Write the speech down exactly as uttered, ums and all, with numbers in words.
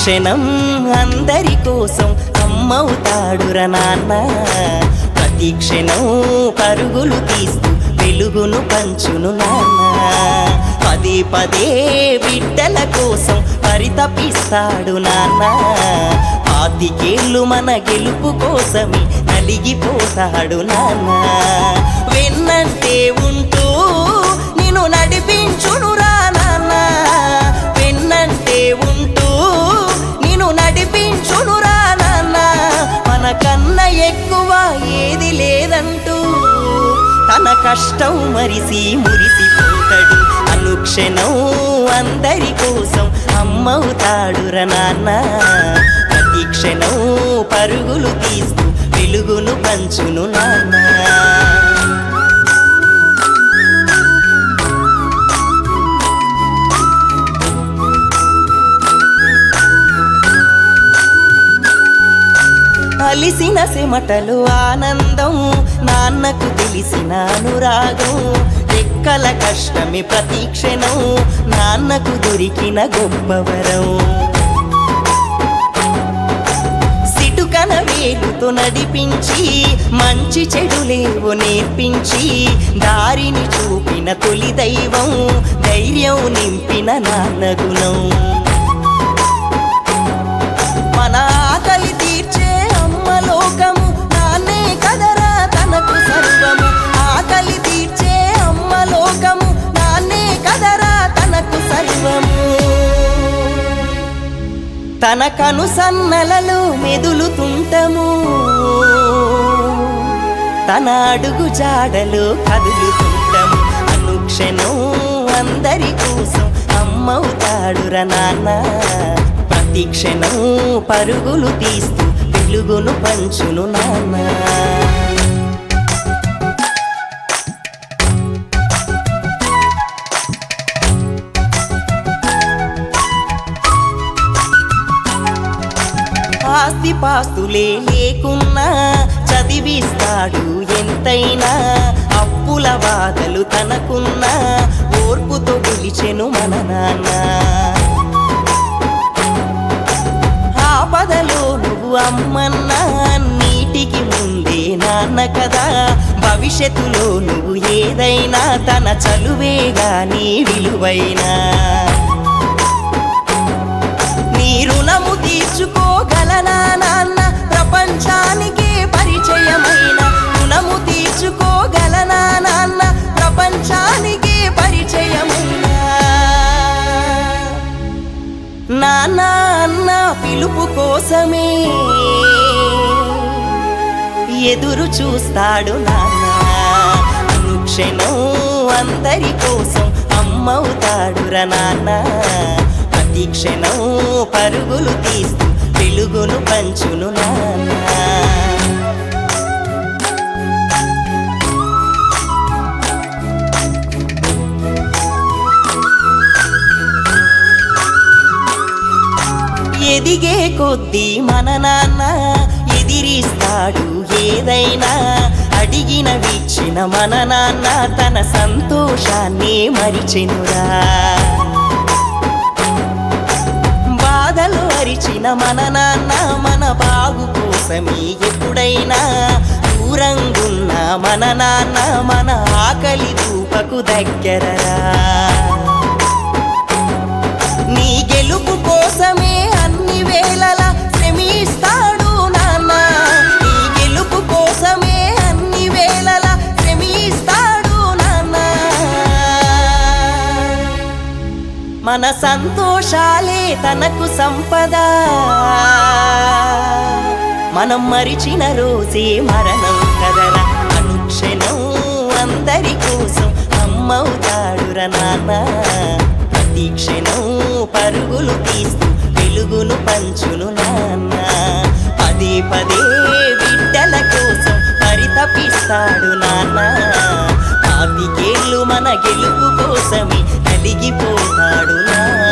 క్షణం అందరి కోసం అమ్మవుతాడురా నాన్న. ప్రతి క్షణం పరుగులు తీస్తూ వెలుగును పంచును నాన్న. పదే పదే బిడ్డల కోసం పరితపిస్తాడు నాన్న. పాతికేళ్ళు మన గెలుపు కోసమే నలిగిపోతాడు నాన్న. వెన్నంటే ఉంటూ నిన్ను నడిపించునురా నాన్న. వెన్నంటే ఉంటూ నిన్ను నడిపించునురా నాన్న. మన కన్నా ఎక్కువ ఏది లేదంటూ తన కష్టం మరిసి మురిసిపోతాడు. అనుక్షణం అందరి కోసం అమ్మవుతాడురా నాన్న. ప్రతి క్షణం పరుగులు తీస్తూ వెలుగును పంచును నాన్న. అలిసిన చెమటలు ఆనందం, నాన్నకు తెలిసిన అనురాగం. రెక్కల కష్టమే ప్రతి క్షణం, నాన్నకు దొరికిన గొప్పవరం. సిటుకన వేలుతో నడిపించి మంచి చెడులేవో నేర్పించి దారిని చూపిన తొలి దైవం, ధైర్యం నింపిన నాన్న గుణం. మన ఆకలి తీర్చే అమ్మ లోకము, నాన్నే కదరా తనకు సర్వము. ఆకలి తీర్చే అమ్మ లోకము, నాన్నే కదరా తనకు సర్వము. తన కను సన్నలలో మెదులుతుంటము, తన అడుగు జాడలో కదులుతుంటము. అనుక్షణం అందరి కోసం అమ్మవుతాడురా నాన్న. ప్రతి క్షణం పరుగులు తీస్తూ వెలుగును పంచును నాన్న. ఆస్తిపాస్తులే లేకున్నా చదివిస్తాడు ఎంతైనా. అప్పుల బాధలు తనకున్నా ఓర్పుతో గెలిచెను మన నాన్న. ఆపదలో నువ్వు అమ్మన్నా నీటికి ముందే నాన్న కదా. భవిష్యత్తులో నువ్వు ఏదైనా తన చలువేగా నీ విలువైనా. నీ రుణము తీర్చుకోగలనా నాన్న, ప్రపంచానికి పరిచయమైన. రుణము తీర్చుకోగలనా నాన్న, ప్రపంచానికి పరిచయమైన. నాన్న అన్న పిలుపు కోసమే ఎదురు చూస్తాడు నాన్న. అనుక్షణం అందరి కోసం అమ్మవుతాడురా నాన్న. ప్రతి క్షణం పరుగులు తీస్తూ వెలుగును పంచును నాన్న. ఎదిగే కొద్దీ మన నాన్న ఎదిరిస్తాడు ఏదైనా. అడిగిన విచ్చిన మన నాన్న తన సంతోషాన్ని మరిచెనురా. బాధలు అరిచిన మన నాన్న మన బాగు కోసమే ఎప్పుడైనా. దూరంగున్న మన నాన్న మన ఆకలి దూపకు దగ్గరరా. నీ గెలుపు కోసమే అన్ని వేళలా శ్రమిస్తాడు నాన్న. నీ గెలుపు కోసమే అన్ని వేళలా శ్రమిస్తాడు నాన్న. మన సంతోషాలే తనకు సంపద, మనం మరిచిన రోజే మరణం కదరా. అనుక్షణం అందరి కోసం అమ్మవుతాడురా నాన్న. ప్రతి క్షణం పరుగులు తీస్తూ వెలుగును పంచును నాన్న. పదే పదే బిడ్డల కోసం పరితపిస్తాడు నాన్న. పాతికేళ్ళు మన గెలుపు కోసమే నలిగిపోతాడు నాన్న.